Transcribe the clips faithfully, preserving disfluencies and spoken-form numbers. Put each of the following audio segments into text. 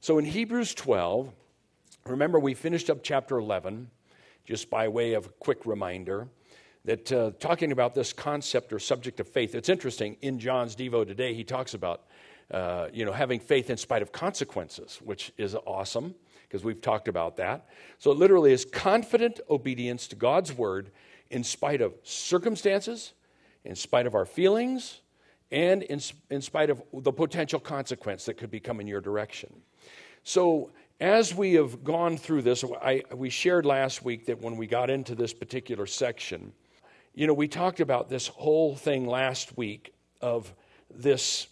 So in Hebrews twelve, remember we finished up chapter eleven, just by way of a quick reminder, that uh, talking about this concept or subject of faith. It's interesting, in John's Devo today, he talks about uh, you know, having faith in spite of consequences, which is awesome, because we've talked about that. So it literally is confident obedience to God's word in spite of circumstances, in spite of our feelings, and in, in spite of the potential consequence that could be coming your direction. So as we have gone through this, I, we shared last week that when we got into this particular section, you know, we talked about this whole thing last week of this,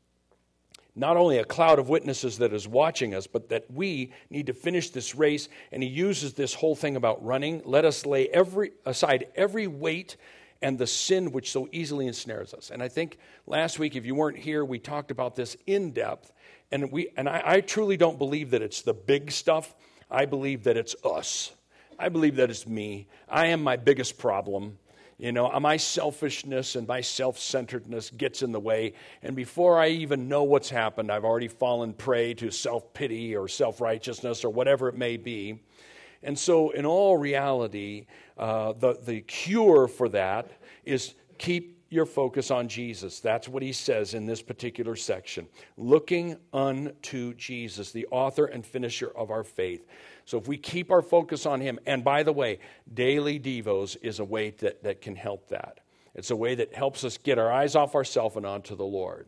not only a cloud of witnesses that is watching us, but that we need to finish this race. And he uses this whole thing about running. Let us lay every aside every weight and the sin which so easily ensnares us. And I think last week, if you weren't here, we talked about this in depth. And we and I, I truly don't believe that it's the big stuff. I believe that it's us. I believe that it's me. I am my biggest problem. You know, my selfishness and my self-centeredness gets in the way. And before I even know what's happened, I've already fallen prey to self-pity or self-righteousness or whatever it may be. And so in all reality, uh, the, the cure for that is keep your focus on Jesus. That's what he says in this particular section. Looking unto Jesus, the author and finisher of our faith. So if we keep our focus on him, and by the way, daily devos is a way that, that can help that. It's a way that helps us get our eyes off ourselves and onto the Lord.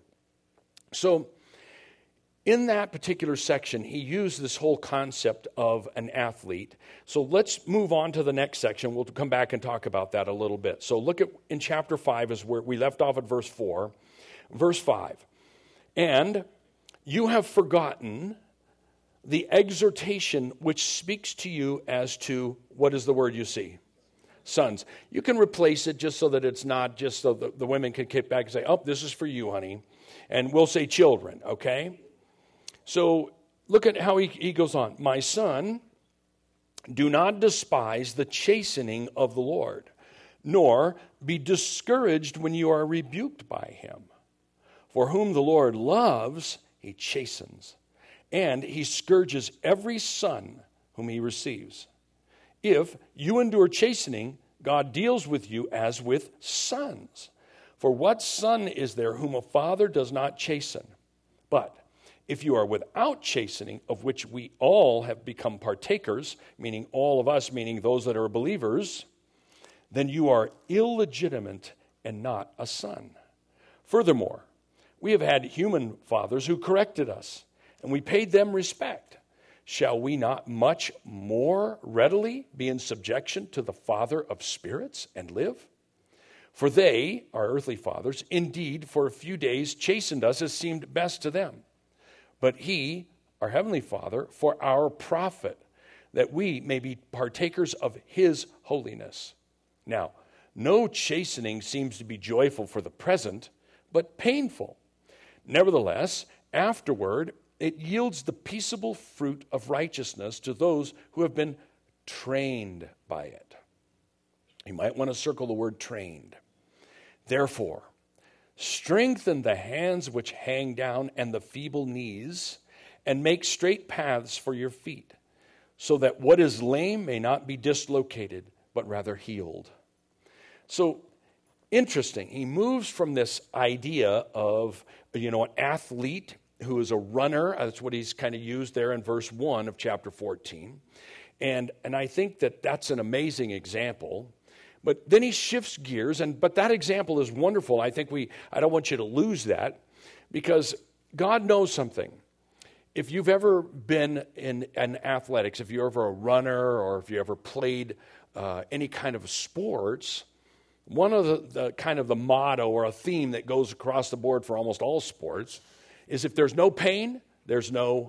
So in that particular section, he used this whole concept of an athlete. So let's move on to the next section. We'll come back and talk about that a little bit. So look at in chapter five is where we left off at verse four. Verse five. And you have forgotten the exhortation which speaks to you as to, what is the word you see? Sons. You can replace it just so that it's not just so the, the women can kick back and say, oh, this is for you, honey. And we'll say children, okay? So look at how he, he goes on. My son, do not despise the chastening of the Lord, nor be discouraged when you are rebuked by him. For whom the Lord loves, he chastens, and he scourges every son whom he receives. If you endure chastening, God deals with you as with sons. For what son is there whom a father does not chasten? But if you are without chastening, of which we all have become partakers, meaning all of us, meaning those that are believers, then you are illegitimate and not a son. Furthermore, we have had human fathers who corrected us, and we paid them respect. Shall we not much more readily be in subjection to the Father of spirits and live? For they, our earthly fathers, indeed for a few days chastened us as seemed best to them. But he, our heavenly Father, for our profit, that we may be partakers of his holiness. Now, no chastening seems to be joyful for the present, but painful. Nevertheless, afterward, it yields the peaceable fruit of righteousness to those who have been trained by it. You might want to circle the word trained. Therefore, strengthen the hands which hang down and the feeble knees, and make straight paths for your feet, so that what is lame may not be dislocated, but rather healed. So, interesting. He moves from this idea of, you know, an athlete who is a runner. That's what he's kind of used there in verse one of chapter fourteen. And, and I think that that's an amazing example. But then he shifts gears, and but that example is wonderful. I think we, I don't want you to lose that, because God knows something. If you've ever been in, in athletics, if you're ever a runner, or if you ever played uh, any kind of sports, one of the, the kind of the motto or a theme that goes across the board for almost all sports is if there's no pain, there's no,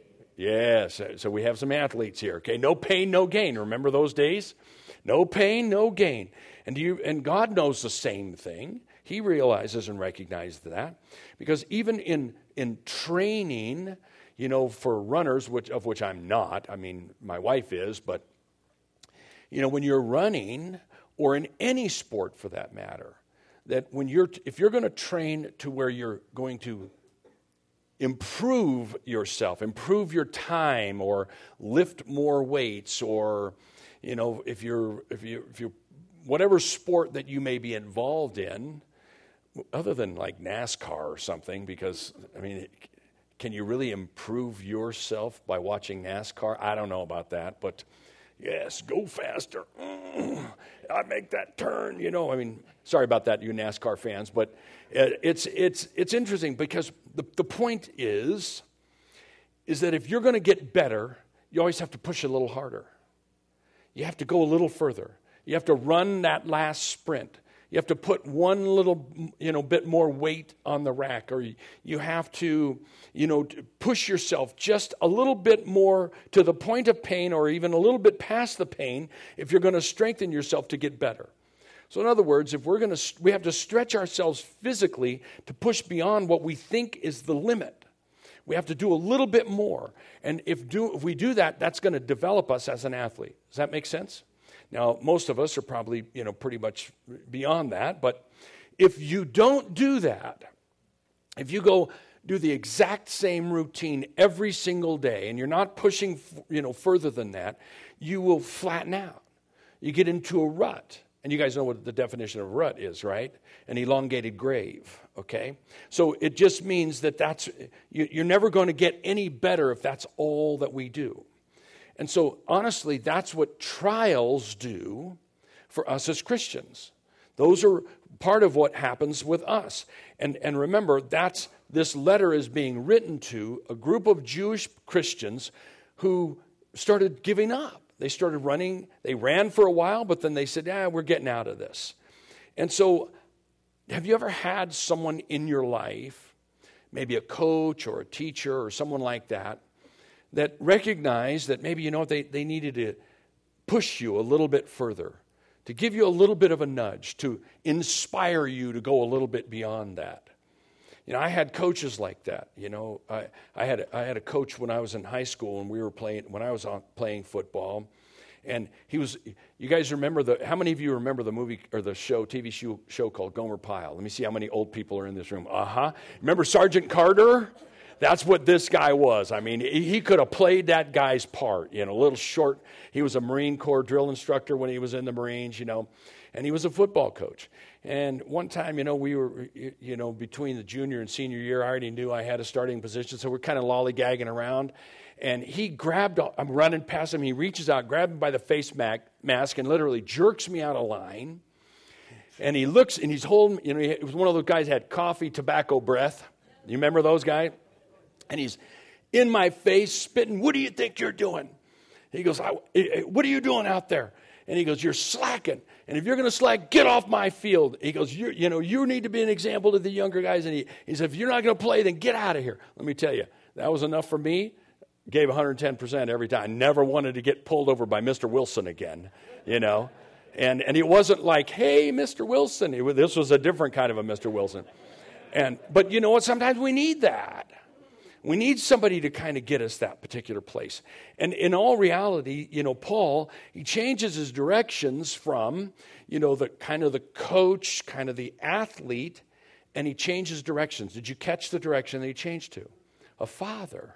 yes, so we have some athletes here, okay? No pain, no gain. Remember those days? No pain, no gain. And you and God knows the same thing. He realizes and recognizes that. Because even in, in training, you know, for runners, which of which I'm not, I mean, my wife is, but, you know, when you're running, or in any sport for that matter, that when you're, if you're going to train to where you're going to improve yourself, improve your time, or lift more weights, or, you know, if you're, if you, if you, whatever sport that you may be involved in, other than like NASCAR or something, because, I mean, can you really improve yourself by watching NASCAR? I don't know about that, but yes, go faster. Mm, I make that turn, you know. I mean, sorry about that, you NASCAR fans, but it's it's it's interesting because the, the point is, is that if you're going to get better, you always have to push a little harder. You have to go a little further. You have to run that last sprint. You have to put one little, you know, bit more weight on the rack, or you have to, you know, push yourself just a little bit more to the point of pain, or even a little bit past the pain, if you're going to strengthen yourself to get better. So in other words, if we're going to, we have to stretch ourselves physically to push beyond what we think is the limit. We have to do a little bit more, and if do if we do that, that's going to develop us as an athlete. Does that make sense? Now, most of us are probably, you know, pretty much beyond that. But if you don't do that, if you go do the exact same routine every single day, and you're not pushing, you know, further than that, you will flatten out. You get into a rut. And you guys know what the definition of rut is, right? An elongated grave, okay? So it just means that that's, you're never going to get any better if that's all that we do. And so, honestly, that's what trials do for us as Christians. Those are part of what happens with us. And, and remember, that's this letter is being written to a group of Jewish Christians who started giving up. They started running. They ran for a while, but then they said, yeah, we're getting out of this. And so, have you ever had someone in your life, maybe a coach or a teacher or someone like that, that recognized that maybe, you know, they, they needed to push you a little bit further, to give you a little bit of a nudge, to inspire you to go a little bit beyond that? You know, I had coaches like that. You know, I, I had I had a coach when I was in high school, and we were playing when I was on, playing football, and he was. You guys remember the? How many of you remember the movie or the show, T V show, show called Gomer Pyle? Let me see how many old people are in this room. Uh huh. Remember Sergeant Carter? That's what this guy was. I mean, he could have played that guy's part, you know, a little short. He was a Marine Corps drill instructor when he was in the Marines, you know, and he was a football coach. And one time, you know, we were, you know, between the junior and senior year, I already knew I had a starting position, so we're kind of lollygagging around. And he grabbed, I'm running past him, he reaches out, grabs me by the face mask, and literally jerks me out of line. And he looks, and he's holding, you know, he was one of those guys that had coffee, tobacco breath. You remember those guys? And he's in my face, spitting, what do you think you're doing? He goes, what are you doing out there? And he goes, you're slacking. And if you're going to slack, get off my field. He goes, you're, you know, you need to be an example to the younger guys. And he, he said, if you're not going to play, then get out of here. Let me tell you, that was enough for me. Gave one hundred ten percent every time. Never wanted to get pulled over by Mister Wilson again, you know. And and it wasn't like, hey, Mister Wilson. It, this was a different kind of a Mister Wilson. And But you know what? Sometimes we need that. We need somebody to kind of get us that particular place. And in all reality, you know, Paul, he changes his directions from, you know, the kind of the coach, kind of the athlete, and he changes directions. Did you catch the direction that he changed to? A father.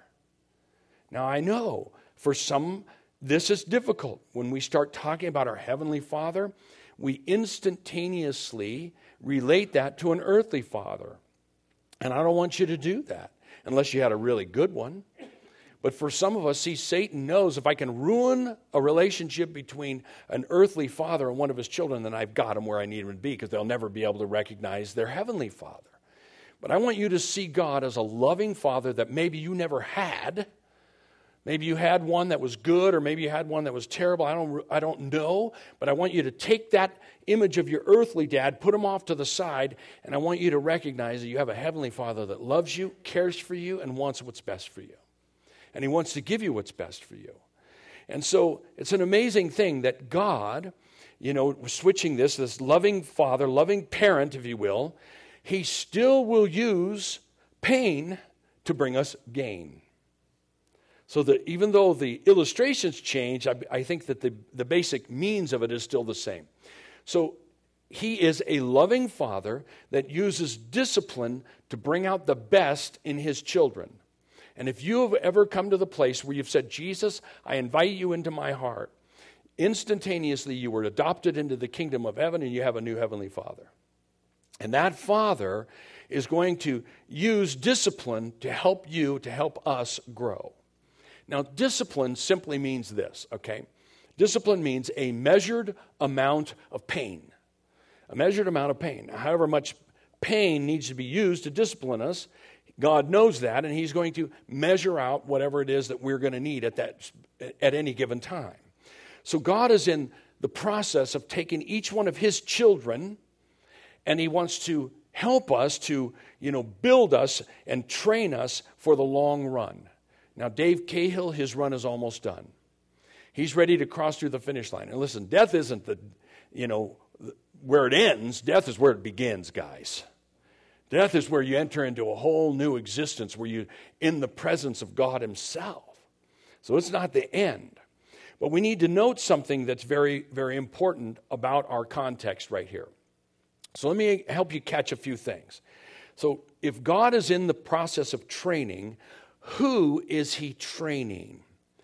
Now, I know for some, this is difficult. When we start talking about our Heavenly Father, we instantaneously relate that to an earthly father. And I don't want you to do that, unless you had a really good one. But for some of us, see, Satan knows if I can ruin a relationship between an earthly father and one of his children, then I've got him where I need him to be, because they'll never be able to recognize their heavenly Father. But I want you to see God as a loving Father that maybe you never had. Maybe you had one that was good, or maybe you had one that was terrible. I don't, I don't know. But I want you to take that image of your earthly dad, put him off to the side, and I want you to recognize that you have a heavenly Father that loves you, cares for you, and wants what's best for you. And he wants to give you what's best for you. And so it's an amazing thing that God, you know, switching this, this loving Father, loving parent, if you will, he still will use pain to bring us gain. So that even though the illustrations change, I, I think that the, the basic means of it is still the same. So he is a loving Father that uses discipline to bring out the best in his children. And if you have ever come to the place where you've said, Jesus, I invite you into my heart, instantaneously you were adopted into the kingdom of heaven and you have a new heavenly Father. And that Father is going to use discipline to help you, to help us grow. Now, discipline simply means this, okay? Discipline means a measured amount of pain. A measured amount of pain. However much pain needs to be used to discipline us, God knows that, and he's going to measure out whatever it is that we're going to need at that at any given time. So God is in the process of taking each one of his children, and he wants to help us to, you know, build us and train us for the long run. Now, Dave Cahill, his run is almost done. He's ready to cross through the finish line. And listen, death isn't the, you know, where it ends. Death is where it begins, guys. Death is where you enter into a whole new existence, where you're in the presence of God himself. So it's not the end. But we need to note something that's very, very important about our context right here. So let me help you catch a few things. So if God is in the process of training, who is he training?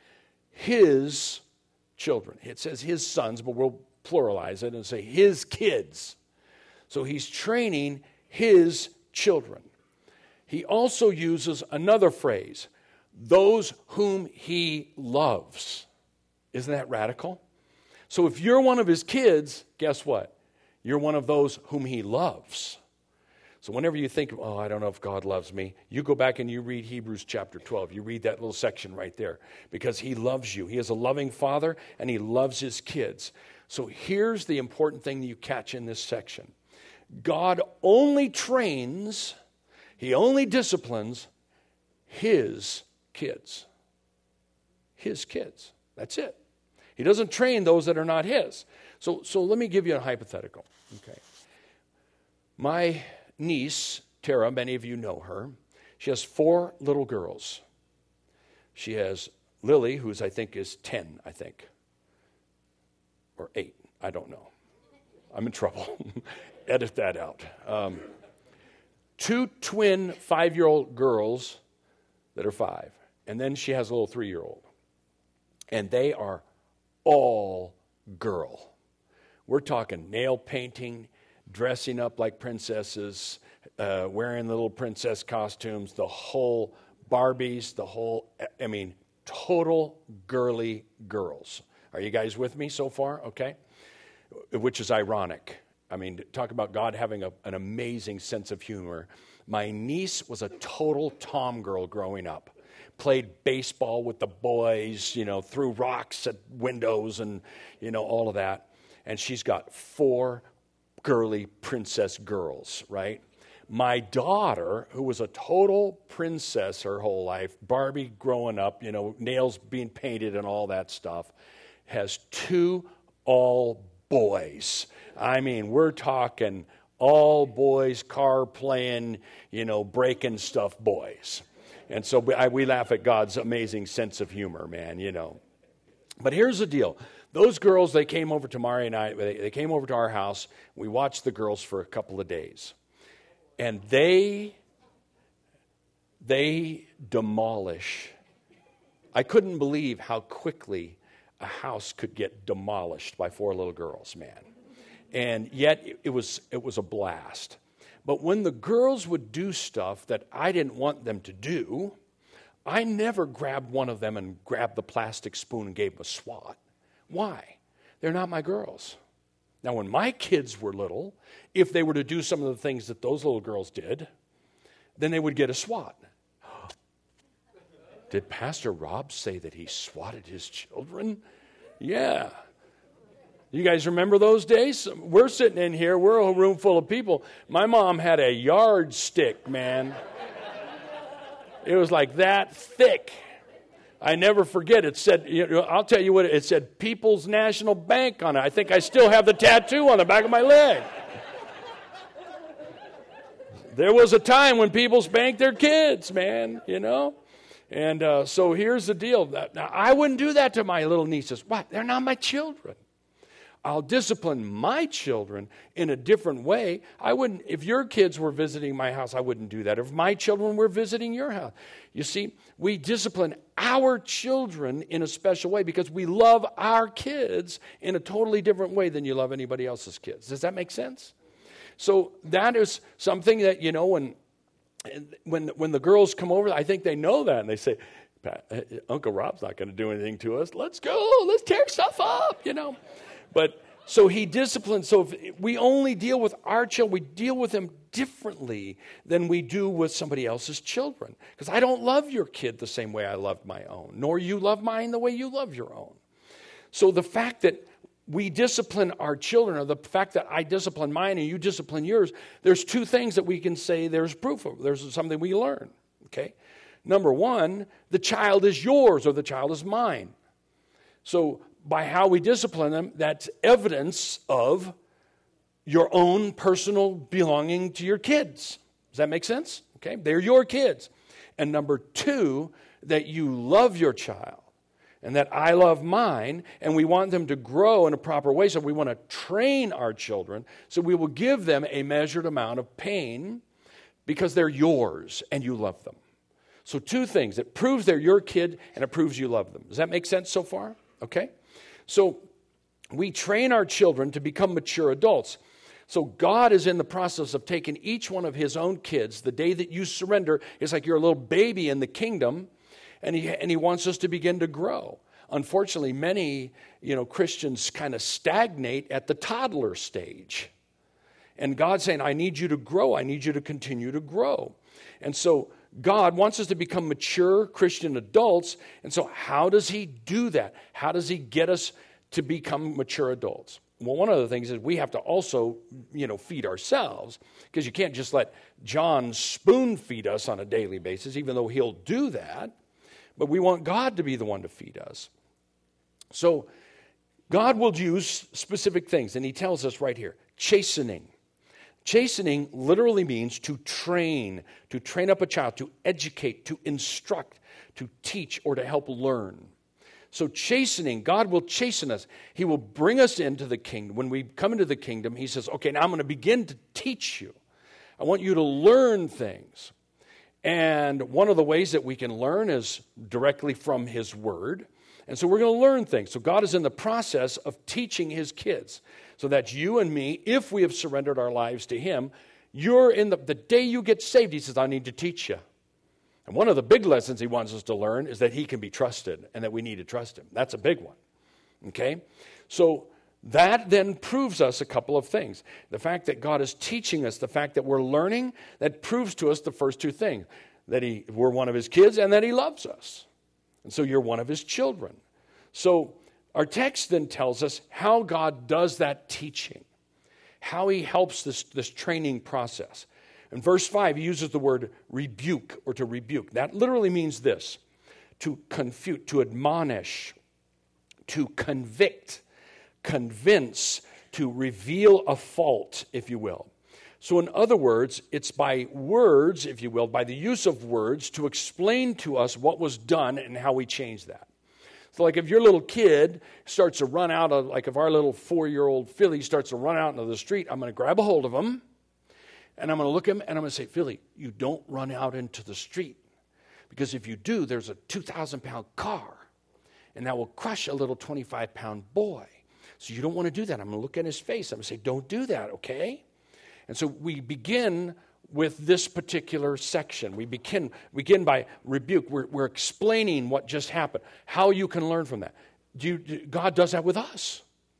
His children. It says his sons, but we'll pluralize it and say his kids. So he's training his children. He also uses another phrase, those whom he loves. Isn't that radical? So if you're one of his kids, guess what? You're one of those whom he loves. So whenever you think, oh, I don't know if God loves me, you go back and you read Hebrews chapter twelve. You read that little section right there, because he loves you. He is a loving father, and he loves his kids. So here's the important thing that you catch in this section. God only trains, he only disciplines his kids. His kids. That's it. He doesn't train those that are not his. So, so let me give you a hypothetical. Okay. My niece, Tara, many of you know her. She has four little girls. She has Lily, who's I think is ten, I think. Or eight. I don't know. I'm in trouble. Edit that out. Um, two twin five-year-old girls that are five. And then she has a little three-year-old. And they are all girl. We're talking nail painting, dressing up like princesses, uh, wearing little princess costumes, the whole Barbies, the whole, I mean, total girly girls. Are you guys with me so far? Okay. Which is ironic. I mean, talk about God having a, an amazing sense of humor. My niece was a total tom girl growing up. Played baseball with the boys, you know, threw rocks at windows and, you know, all of that. And she's got four girly princess girls, right? My daughter, who was a total princess her whole life, Barbie growing up, you know, nails being painted and all that stuff, has two all boys. I mean, we're talking all boys, car playing, you know, breaking stuff boys. And so we, I, we laugh at God's amazing sense of humor, man, you know. But here's the deal. Those girls, they came over to Mari and I, they, they came over to our house. We watched the girls for a couple of days. And they, they demolish. I couldn't believe how quickly a house could get demolished by four little girls, man. And yet it, it was it was a blast. But when the girls would do stuff that I didn't want them to do, I never grabbed one of them and grabbed the plastic spoon and gave them a swat. Why? They're not my girls. Now, when my kids were little, if they were to do some of the things that those little girls did, then they would get a swat. Did Pastor Rob say that he swatted his children? Yeah. You guys remember those days? We're sitting in here. We're a room full of people. My mom had a yardstick, man. It was like that thick. I never forget. It said, you know, I'll tell you what, it said People's National Bank on it. I think I still have the tattoo on the back of my leg. There was a time when people spanked their kids, man, you know. And uh, so here's the deal. Now, I wouldn't do that to my little nieces. What? They're not my children. I'll discipline my children in a different way. I wouldn't, if your kids were visiting my house, I wouldn't do that. If my children were visiting your house, you see, we discipline our children in a special way because we love our kids in a totally different way than you love anybody else's kids. Does that make sense? So that is something that, you know, when when when the girls come over, I think they know that, and they say, Uncle Rob's not going to do anything to us. Let's go. Let's tear stuff up, you know. But so he disciplines. So if we only deal with our children, we deal with them differently than we do with somebody else's children. Because I don't love your kid the same way I loved my own, nor you love mine the way you love your own. So the fact that we discipline our children, or the fact that I discipline mine and you discipline yours, there's two things that we can say there's proof of. There's something we learn, okay? Number one, the child is yours or the child is mine. So by how we discipline them, that's evidence of your own personal belonging to your kids. Does that make sense? Okay, they're your kids. And number two, that you love your child and that I love mine, and we want them to grow in a proper way. So we want to train our children, so we will give them a measured amount of pain because they're yours and you love them. So two things. It proves they're your kid and it proves you love them. Does that make sense so far? Okay. So we train our children to become mature adults. So God is in the process of taking each one of his own kids. The day that you surrender, it's like you're a little baby in the kingdom, and he, and he wants us to begin to grow. Unfortunately, many, you know, Christians kind of stagnate at the toddler stage. And God's saying, I need you to grow. I need you to continue to grow. And so God wants us to become mature Christian adults. And so how does he do that? How does he get us to become mature adults? Well, one of the things is we have to also, you know, feed ourselves, because you can't just let John spoon feed us on a daily basis, even though he'll do that. But we want God to be the one to feed us. So God will use specific things, and he tells us right here, chastening. Chastening literally means to train, to train up a child, to educate, to instruct, to teach, or to help learn. So chastening, God will chasten us. He will bring us into the kingdom. When we come into the kingdom, he says, okay, now I'm going to begin to teach you. I want you to learn things. And one of the ways that we can learn is directly from his word. And so we're going to learn things. So God is in the process of teaching his kids. So that's you and me, if we have surrendered our lives to him. You're in the, the day you get saved, he says, I need to teach you. And one of the big lessons he wants us to learn is that he can be trusted and that we need to trust him. That's a big one. Okay? So that then proves us a couple of things. The fact that God is teaching us, the fact that we're learning, that proves to us the first two things. That he, we're one of his kids and that he loves us. And so you're one of his children. So our text then tells us how God does that teaching. How he helps this, this training process. In verse five, he uses the word rebuke or to rebuke. That literally means this: to confute, to admonish, to convict, convince, to reveal a fault, if you will. So in other words, it's by words, if you will, by the use of words to explain to us what was done and how we change that. So like if your little kid starts to run out of, like if our little four-year-old Philly starts to run out into the street, I'm going to grab a hold of him. And I'm going to look at him and I'm going to say, Philly, you don't run out into the street. Because if you do, there's a two thousand pound car. And that will crush a little twenty-five pound boy. So you don't want to do that. I'm going to look at his face. I'm going to say, don't do that, okay? And so we begin with this particular section. We begin, begin by rebuke. We're, we're explaining what just happened, how you can learn from that. Do you, do, God does that with us.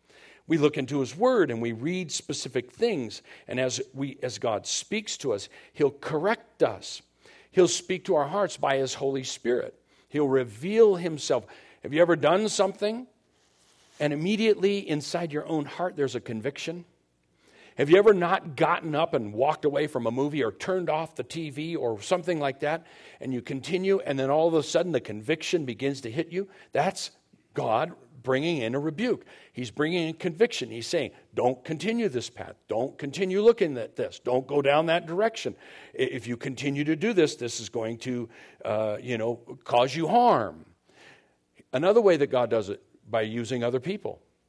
We look into his word and we read specific things. And as we, as God speaks to us, he'll correct us. He'll speak to our hearts by his Holy Spirit. He'll reveal himself. Have you ever done something and immediately inside your own heart there's a conviction? Have you ever not gotten up and walked away from a movie or turned off the T V or something like that, and you continue and then all of a sudden the conviction begins to hit you? That's God bringing in a rebuke. He's bringing in conviction. He's saying, don't continue this path. Don't continue looking at this. Don't go down that direction. If you continue to do this, this is going to, uh, you know, cause you harm. Another way that God does it, by using other people.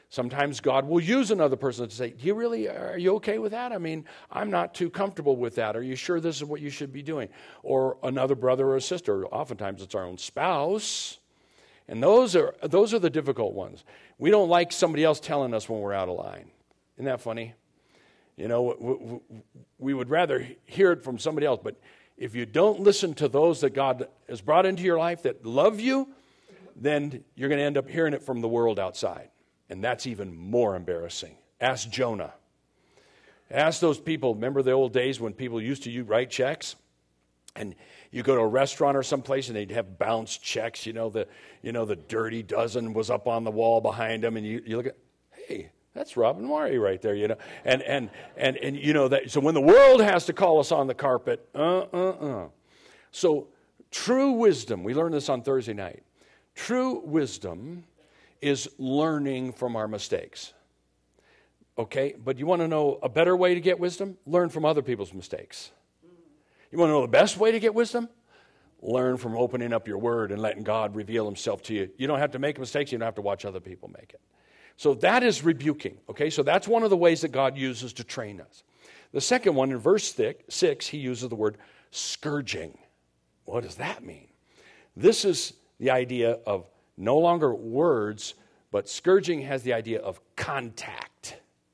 Sometimes God will use another person to say, do you really, are you okay with that? I mean, I'm not too comfortable with that. Are you sure this is what you should be doing? Or another brother or a sister. Oftentimes it's our own spouse. And those are those are the difficult ones. We don't like somebody else telling us when we're out of line. Isn't that funny? You know, we would rather hear it from somebody else. But if you don't listen to those that God has brought into your life that love you, then you're going to end up hearing it from the world outside. And that's even more embarrassing. Ask Jonah. Ask those people, remember the old days when people used to write checks? And you go to a restaurant or someplace and they'd have bounced checks. You know, the you know the dirty dozen was up on the wall behind them. And you, you look at, hey, that's Rob and Mari right there, you know. And, and, and, and you know, that. So when the world has to call us on the carpet, uh, uh, uh. So true wisdom, we learned this on Thursday night. True wisdom is learning from our mistakes. Okay, but you want to know a better way to get wisdom? Learn from other people's mistakes. You want to know the best way to get wisdom? Learn from opening up your word and letting God reveal himself to you. You don't have to make mistakes. You don't have to watch other people make it. So that is rebuking. Okay, so that's one of the ways that God uses to train us. The second one, in verse six, he uses the word scourging. What does that mean? This is the idea of no longer words, but scourging has the idea of contact.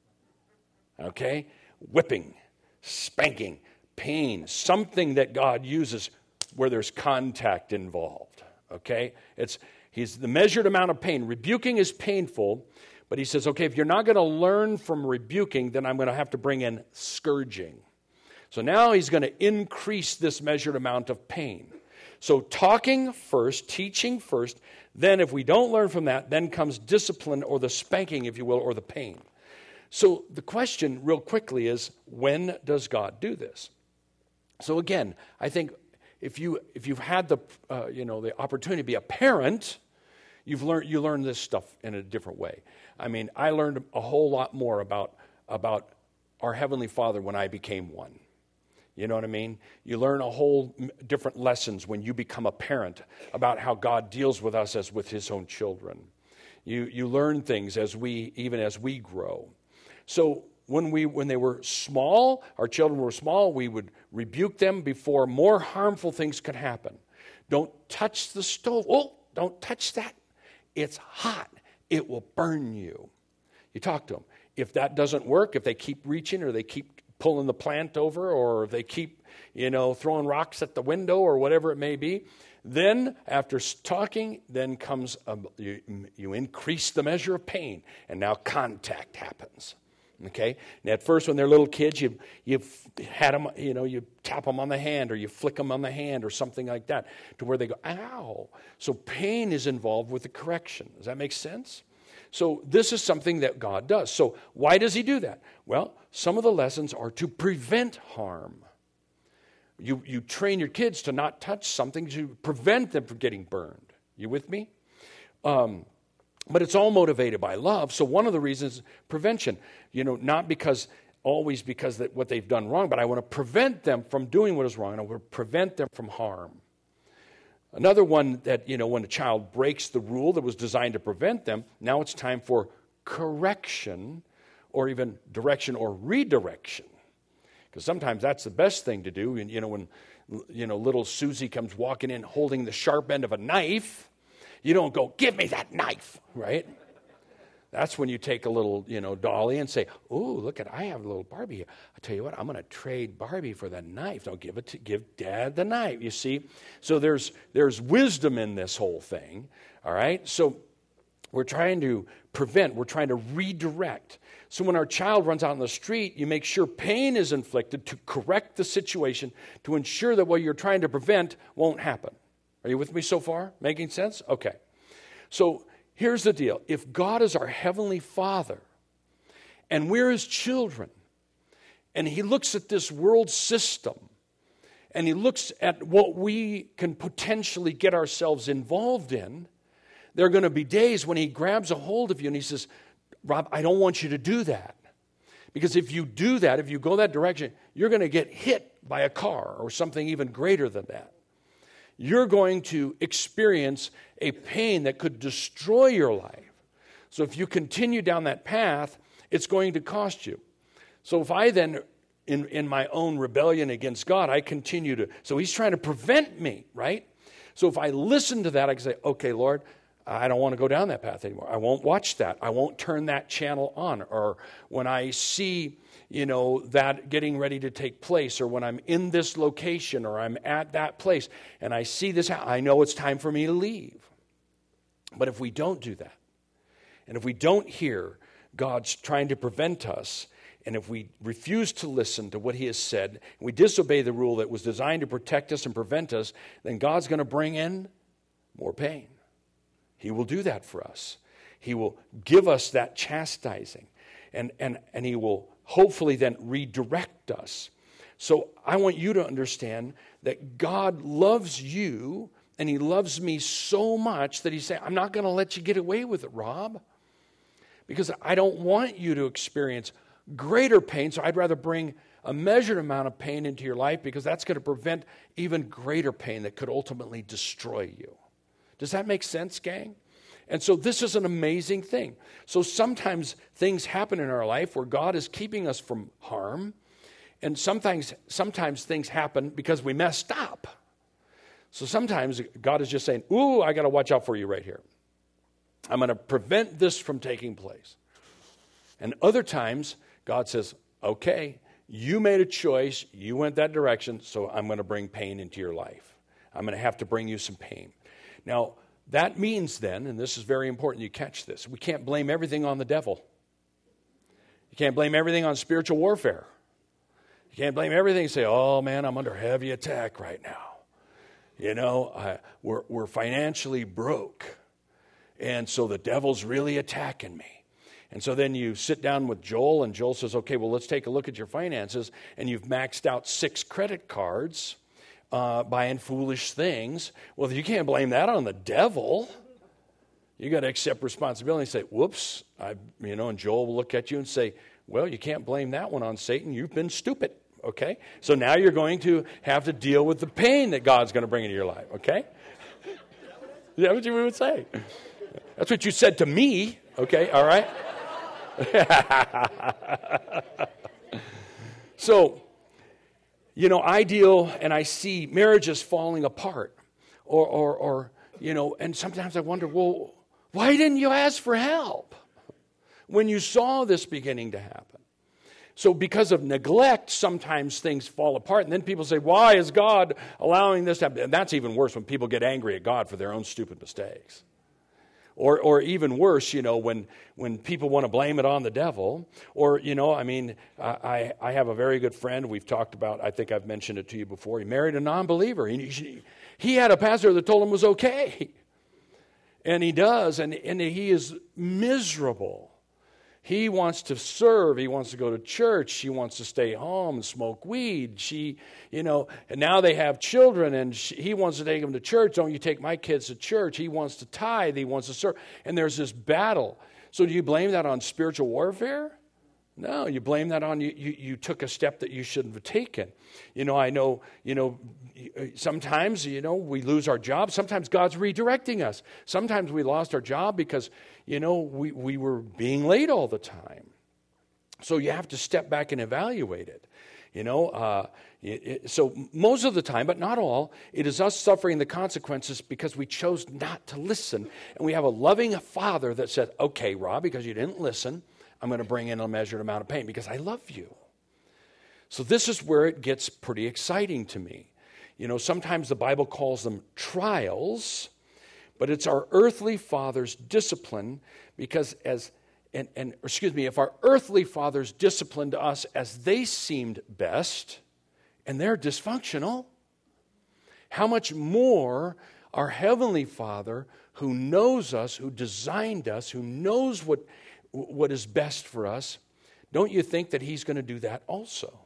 Okay? Whipping, spanking, pain, something that God uses where there's contact involved. Okay? It's he's the measured amount of pain. Rebuking is painful, but he says, okay, if you're not going to learn from rebuking, then I'm going to have to bring in scourging. So now he's going to increase this measured amount of pain. So talking first, teaching first, then if we don't learn from that, then comes discipline or the spanking, if you will, or the pain. So the question real quickly is, when does God do this? So again, I think if you if you've had the uh, you know the opportunity to be a parent, you've learned you learn this stuff in a different way. I mean, I learned a whole lot more about about our Heavenly Father when I became one. You know what I mean? You learn a whole different lessons when you become a parent about how God deals with us as with his own children. You you learn things as we even as we grow. So when we when they were small, our children were small, we would rebuke them before more harmful things could happen. Don't touch the stove. Oh, don't touch that. It's hot. It will burn you. You talk to them. If that doesn't work, if they keep reaching or they keep pulling the plant over, or if they keep, you know, throwing rocks at the window or whatever it may be, then after talking, then comes, a, you, you increase the measure of pain, and now contact happens. Okay? And at first when they're little kids, you you had them, you know, you tap them on the hand or you flick them on the hand or something like that to where they go, ow. So pain is involved with the correction. Does that make sense? So this is something that God does. So why does he do that? Well, some of the lessons are to prevent harm. You, you train your kids to not touch something to prevent them from getting burned. You with me? Um, but it's all motivated by love. So one of the reasons, prevention. You know, not because, always because that what they've done wrong, but I want to prevent them from doing what is wrong. And I want to prevent them from harm. Another one that, you know, when a child breaks the rule that was designed to prevent them, now it's time for correction or even direction or redirection. Because sometimes that's the best thing to do. And, you know, when, you know, little Susie comes walking in holding the sharp end of a knife, you don't go, give me that knife, right? That's when you take a little, you know, dolly and say, "Ooh, look at, I have a little Barbie here. I tell you what, I'm going to trade Barbie for the knife. Don't give it to, give Dad the knife." You see, so there's there's wisdom in this whole thing. All right, so we're trying to prevent. We're trying to redirect. So when our child runs out on the street, you make sure pain is inflicted to correct the situation to ensure that what you're trying to prevent won't happen. Are you with me so far? Making sense? Okay. So here's the deal. If God is our Heavenly Father and we're his children, and he looks at this world system and he looks at what we can potentially get ourselves involved in, there are going to be days when he grabs a hold of you and he says, "Rob, I don't want you to do that. Because if you do that, if you go that direction, you're going to get hit by a car or something even greater than that. You're going to experience a pain that could destroy your life. So if you continue down that path, it's going to cost you. So if I then, in, in my own rebellion against God, I continue to, so he's trying to prevent me, right? So if I listen to that, I can say, okay, Lord, I don't want to go down that path anymore. I won't watch that. I won't turn that channel on. Or when I see, you know, that getting ready to take place, or when I'm in this location, or I'm at that place, and I see this, I know it's time for me to leave. But if we don't do that, and if we don't hear God's trying to prevent us, and if we refuse to listen to what he has said, and we disobey the rule that was designed to protect us and prevent us, then God's going to bring in more pain. He will do that for us. He will give us that chastising, and, and, and he will hopefully then redirect us. So I want you to understand that God loves you, and he loves me so much that he's saying, I'm not going to let you get away with it, Rob, because I don't want you to experience greater pain, so I'd rather bring a measured amount of pain into your life, because that's going to prevent even greater pain that could ultimately destroy you. Does that make sense, gang? And so this is an amazing thing. So sometimes things happen in our life where God is keeping us from harm, and sometimes sometimes things happen because we messed up. So sometimes God is just saying, ooh, I got to watch out for you right here. I'm going to prevent this from taking place. And other times, God says, okay, you made a choice, you went that direction, so I'm going to bring pain into your life. I'm going to have to bring you some pain. Now, that means then, and this is very important you catch this, we can't blame everything on the devil. You can't blame everything on spiritual warfare. You can't blame everything and say, oh man, I'm under heavy attack right now. You know, I, we're, we're financially broke, and so the devil's really attacking me. And so then you sit down with Joel, and Joel says, okay, well, let's take a look at your finances, and you've maxed out six credit cards, uh, buying foolish things. Well, you can't blame that on the devil. You got to accept responsibility and say, whoops, I, you know, and Joel will look at you and say, well, you can't blame that one on Satan. You've been stupid, okay? So now you're going to have to deal with the pain that God's going to bring into your life, okay? Is that what you would say? That's what you said to me, okay, all right? So, you know, I deal and I see marriages falling apart, or, or, or, you know, and sometimes I wonder, well, why didn't you ask for help when you saw this beginning to happen? So because of neglect, sometimes things fall apart, and then people say, why is God allowing this to happen? And that's even worse, when people get angry at God for their own stupid mistakes. Or or even worse, you know, when, when people want to blame it on the devil. Or, you know, I mean, I, I have a very good friend we've talked about. I think I've mentioned it to you before. He married a non-believer. He, he had a pastor that told him it was okay. And he does, and, and he is miserable. He wants to serve. He wants to go to church. He wants to stay home and smoke weed. She, you know, and now they have children, and she, he wants to take them to church. Don't you take my kids to church? He wants to tithe. He wants to serve. And there's this battle. So do you blame that on spiritual warfare? No, you blame that on you, you. You took a step that you shouldn't have taken. You know, I know, you know, sometimes, you know, we lose our job. Sometimes God's redirecting us. Sometimes we lost our job because, you know, we, we were being late all the time. So you have to step back and evaluate it. You know, uh, it, it, so most of the time, but not all, it is us suffering the consequences because we chose not to listen. And we have a loving Father that said, okay, Rob, because you didn't listen, I'm going to bring in a measured amount of pain because I love you. So this is where it gets pretty exciting to me. You know, sometimes the Bible calls them trials, but it's our earthly father's discipline because as, and, and excuse me, if our earthly fathers disciplined us as they seemed best, and they're dysfunctional, how much more our Heavenly Father, who knows us, who designed us, who knows what what is best for us, don't you think that he's going to do that also?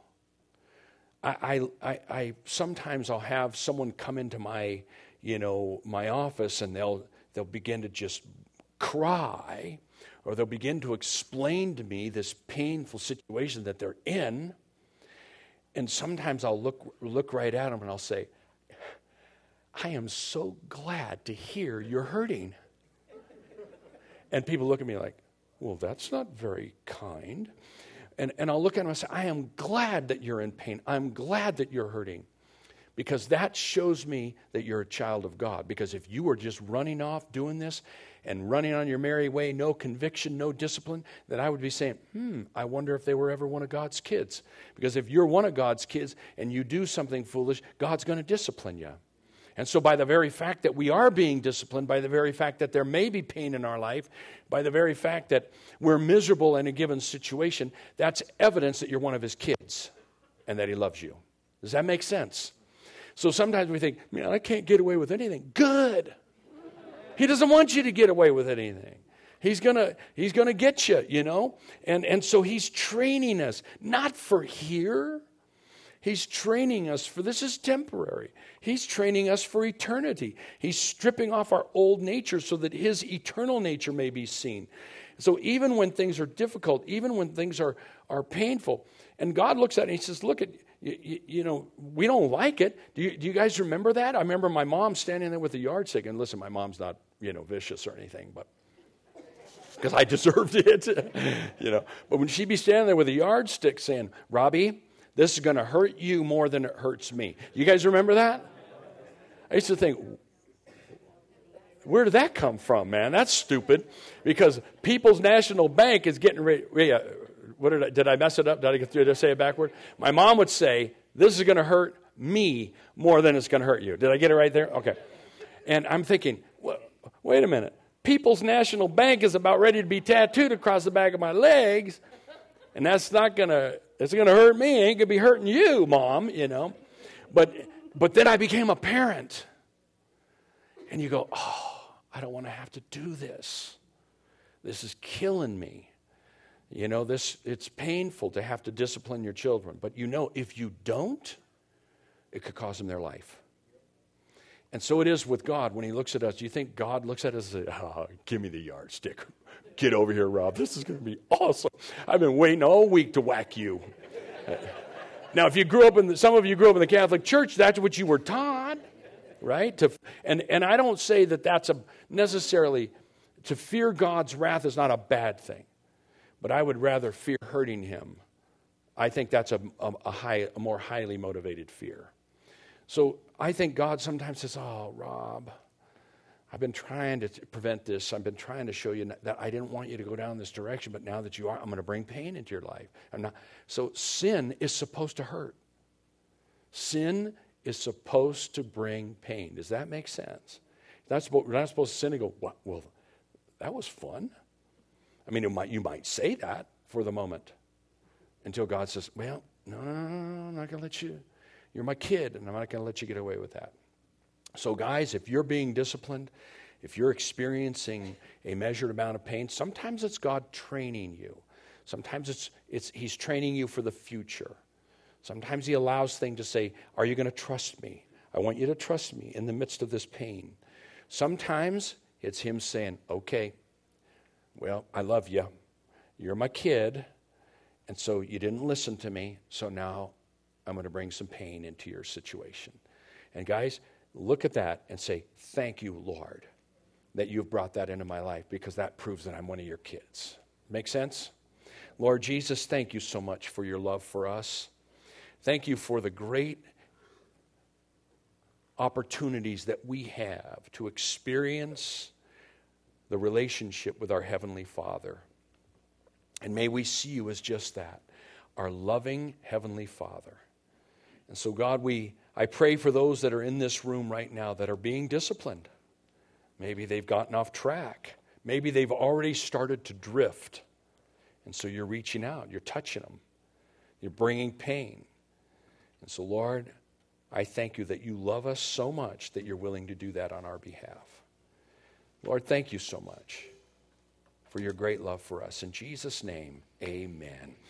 I, I, I sometimes I'll have someone come into my, you know, my office, and they'll they'll begin to just cry, or they'll begin to explain to me this painful situation that they're in. And sometimes I'll look look right at them and I'll say, I am so glad to hear you're hurting. And people look at me like, well, that's not very kind. And, and I'll look at them and say, I am glad that you're in pain. I'm glad that you're hurting. Because that shows me that you're a child of God. Because if you were just running off doing this and running on your merry way, no conviction, no discipline, then I would be saying, hmm, I wonder if they were ever one of God's kids. Because if you're one of God's kids and you do something foolish, God's going to discipline you. And so by the very fact that we are being disciplined, by the very fact that there may be pain in our life, by the very fact that we're miserable in a given situation, that's evidence that you're one of his kids and that he loves you. Does that make sense? So sometimes we think, man, I can't get away with anything. Good. He doesn't want you to get away with anything. He's gonna, he's gonna get you, you know? And, and so he's training us, not for here. He's training us for, this is temporary. He's training us for eternity. He's stripping off our old nature so that his eternal nature may be seen. So even when things are difficult, even when things are, are painful, and God looks at it and he says, look at, you, you, you know, we don't like it. Do you, do you guys remember that? I remember my mom standing there with a yardstick, and listen, my mom's not, you know, vicious or anything, but because I deserved it, you know. But when she'd be standing there with a yardstick saying, Robbie, this is going to hurt you more than it hurts me. You guys remember that? I used to think, where did that come from, man? That's stupid. Because People's National Bank is getting ready. What did I, did I mess it up? Did I, did I say it backward? My mom would say, this is going to hurt me more than it's going to hurt you. Did I get it right there? Okay. And I'm thinking, wait a minute. People's National Bank is about ready to be tattooed across the back of my legs. And that's not going to, it's going to hurt me. It ain't going to be hurting you, Mom, you know. But, but then I became a parent. And you go, oh, I don't want to have to do this. This is killing me. You know, this it's painful to have to discipline your children. But you know, if you don't, it could cost them their life. And so it is with God when he looks at us. Do you think God looks at us and says, oh, give me the yardstick. Get over here, Rob. This is going to be awesome. I've been waiting all week to whack you. Now, if you grew up in, the, some of you grew up in the Catholic Church, that's what you were taught, right? To, and, and I don't say that that's a necessarily, to fear God's wrath is not a bad thing. But I would rather fear hurting him. I think that's a, a, a, high, a more highly motivated fear. So I think God sometimes says, oh, Rob, I've been trying to prevent this. I've been trying to show you that I didn't want you to go down this direction, but now that you are, I'm going to bring pain into your life. I'm not. So sin is supposed to hurt. Sin is supposed to bring pain. Does that make sense? Not supposed, we're not supposed to sin and go, what? Well, that was fun. I mean, it might, you might say that for the moment until God says, well, no, no, no, no, I'm not going to let you. You're my kid, and I'm not going to let you get away with that. So, guys, if you're being disciplined, if you're experiencing a measured amount of pain, sometimes it's God training you. Sometimes it's, it's He's training you for the future. Sometimes He allows things to say, are you going to trust me? I want you to trust me in the midst of this pain. Sometimes it's Him saying, okay, well, I love you. You're my kid, and so you didn't listen to me, so now I'm going to bring some pain into your situation. And guys, look at that and say, thank you, Lord, that you've brought that into my life, because that proves that I'm one of your kids. Make sense? Lord Jesus, thank you so much for your love for us. Thank you for the great opportunities that we have to experience the relationship with our Heavenly Father. And may we see you as just that, our loving Heavenly Father. And so, God, we I pray for those that are in this room right now that are being disciplined. Maybe they've gotten off track. Maybe they've already started to drift. And so you're reaching out. You're touching them. You're bringing pain. And so, Lord, I thank you that you love us so much that you're willing to do that on our behalf. Lord, thank you so much for your great love for us. In Jesus' name, amen.